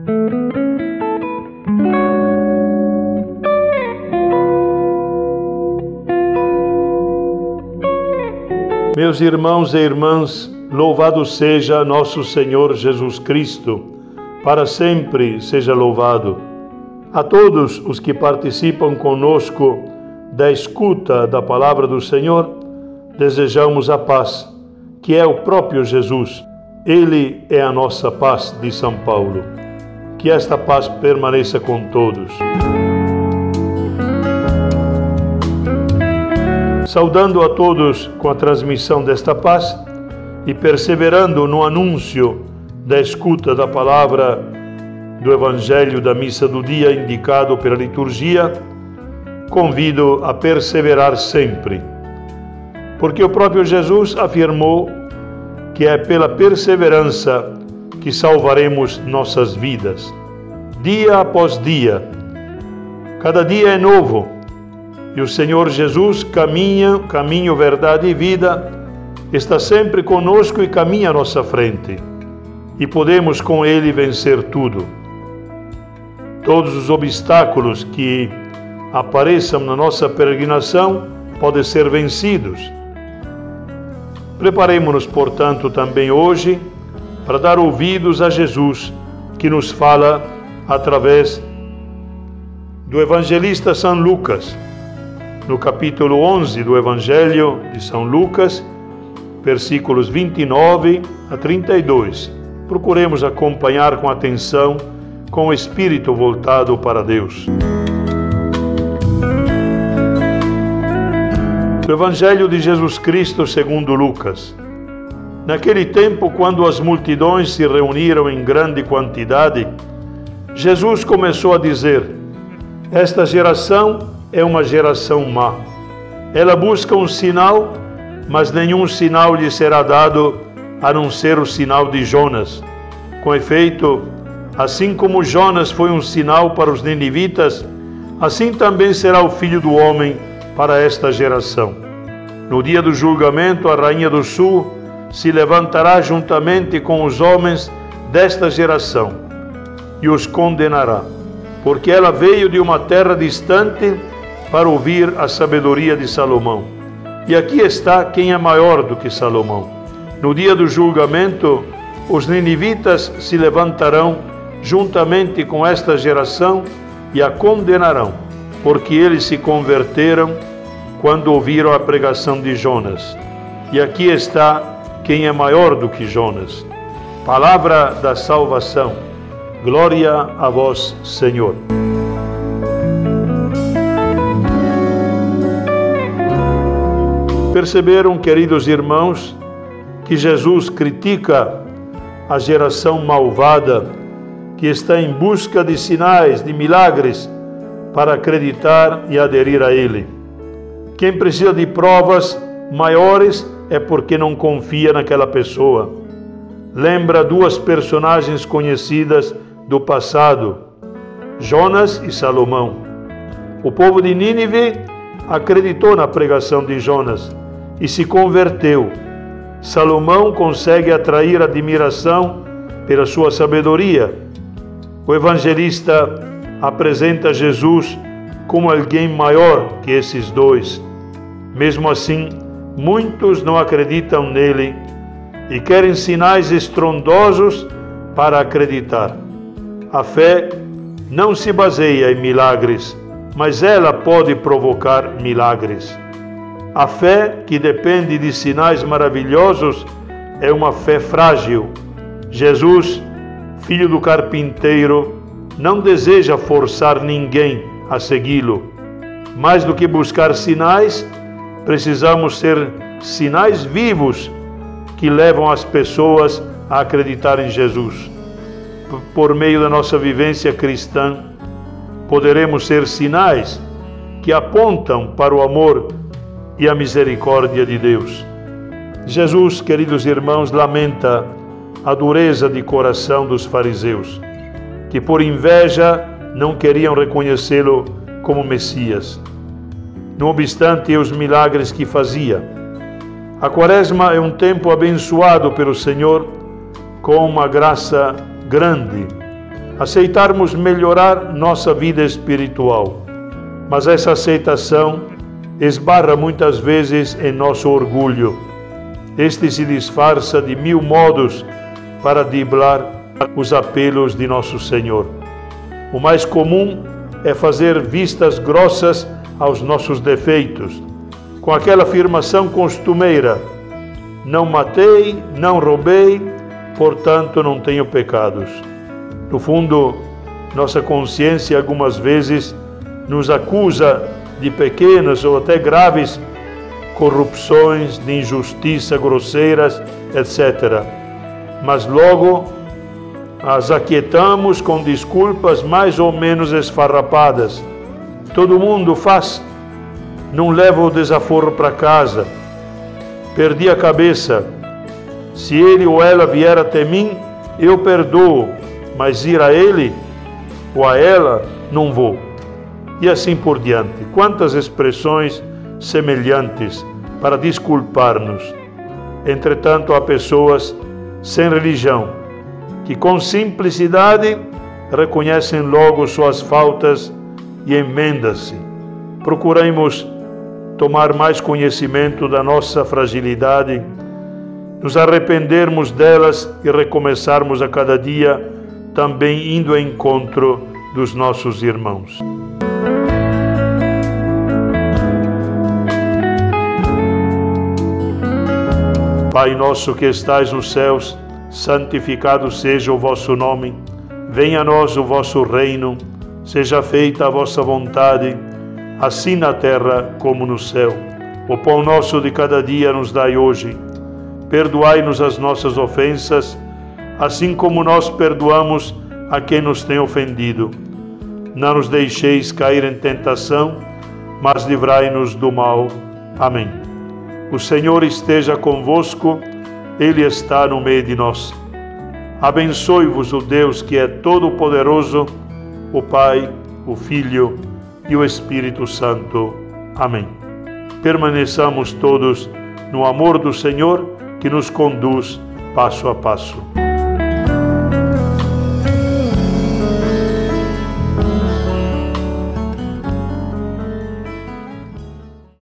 Meus irmãos e irmãs, louvado seja nosso Senhor Jesus Cristo, para sempre seja louvado. A todos os que participam conosco da escuta da palavra do Senhor, desejamos a paz, que é o próprio Jesus. Ele é a nossa paz, diz São Paulo. Que esta paz permaneça com todos. Saudando a todos com a transmissão desta paz e perseverando no anúncio da escuta da palavra do Evangelho da Missa do Dia indicado pela liturgia, convido a perseverar sempre, porque o próprio Jesus afirmou que é pela perseverança que salvaremos nossas vidas, dia após dia. Cada dia é novo, e o Senhor Jesus, caminho, verdade e vida, está sempre conosco e caminha à nossa frente. E podemos com Ele vencer tudo. Todos os obstáculos que apareçam na nossa peregrinação podem ser vencidos. Preparemo-nos, portanto, também hoje para dar ouvidos a Jesus, que nos fala através do evangelista São Lucas. No capítulo 11 do Evangelho de São Lucas, versículos 29 a 32. Procuremos acompanhar com atenção, com o espírito voltado para Deus. O Evangelho de Jesus Cristo segundo Lucas. Naquele tempo, quando as multidões se reuniram em grande quantidade, Jesus começou a dizer: esta geração é uma geração má. Ela busca um sinal, mas nenhum sinal lhe será dado a não ser o sinal de Jonas. Com efeito, assim como Jonas foi um sinal para os ninivitas, assim também será o Filho do Homem para esta geração. No dia do julgamento, a Rainha do Sul se levantará juntamente com os homens desta geração e os condenará, porque ela veio de uma terra distante para ouvir a sabedoria de Salomão. E aqui está quem é maior do que Salomão. No dia do julgamento, os ninivitas se levantarão juntamente com esta geração e a condenarão, porque eles se converteram quando ouviram a pregação de Jonas. E aqui está quem é maior do que Jonas. Palavra da salvação. Glória a vós, Senhor. Perceberam, queridos irmãos, que Jesus critica a geração malvada que está em busca de sinais, de milagres, para acreditar e aderir a Ele. Quem precisa de provas maiores é porque não confia naquela pessoa. Lembra duas personagens conhecidas do passado, Jonas e Salomão. O povo de Nínive acreditou na pregação de Jonas e se converteu. Salomão consegue atrair admiração pela sua sabedoria. O evangelista apresenta Jesus como alguém maior que esses dois. Mesmo assim, muitos não acreditam nele e querem sinais estrondosos para acreditar. A fé não se baseia em milagres, mas ela pode provocar milagres. A fé que depende de sinais maravilhosos é uma fé frágil. Jesus, filho do carpinteiro, não deseja forçar ninguém a segui-lo. Mais do que buscar sinais, precisamos ser sinais vivos que levam as pessoas a acreditar em Jesus. Por meio da nossa vivência cristã, poderemos ser sinais que apontam para o amor e a misericórdia de Deus. Jesus, queridos irmãos, lamenta a dureza de coração dos fariseus, que por inveja não queriam reconhecê-lo como Messias. Não obstante os milagres que fazia. A Quaresma é um tempo abençoado pelo Senhor com uma graça grande. aceitarmos melhorar nossa vida espiritual. Mas essa aceitação esbarra muitas vezes em nosso orgulho. Este se disfarça de mil modos para driblar os apelos de nosso Senhor. O mais comum é fazer vistas grossas aos nossos defeitos, com aquela afirmação costumeira: não matei, não roubei, portanto não tenho pecados. No fundo, nossa consciência algumas vezes nos acusa de pequenas ou até graves corrupções, de injustiça, grosseiras, etc. Mas logo as aquietamos com desculpas mais ou menos esfarrapadas. Todo mundo faz, não levo o desaforo para casa, perdi a cabeça, se ele ou ela vier até mim, eu perdoo, mas ir a ele ou a ela, não vou. E assim por diante. Quantas expressões semelhantes para desculpar-nos. Entretanto, há pessoas sem religião que com simplicidade reconhecem logo suas faltas e emendam-se. Procuremos tomar mais conhecimento da nossa fragilidade, nos arrependermos delas e recomeçarmos a cada dia também indo ao encontro dos nossos irmãos. Pai nosso que estais nos céus, santificado seja o vosso nome. Venha a nós o vosso reino. Seja feita a vossa vontade, assim na terra como no céu. O pão nosso de cada dia nos dai hoje. Perdoai-nos as nossas ofensas, assim como nós perdoamos a quem nos tem ofendido. Não nos deixeis cair em tentação, mas livrai-nos do mal. Amém. O Senhor esteja convosco, Ele está no meio de nós. Abençoe-vos o Deus que é todo-poderoso, o Pai, o Filho e o Espírito Santo. Amém. Permaneçamos todos no amor do Senhor que nos conduz passo a passo.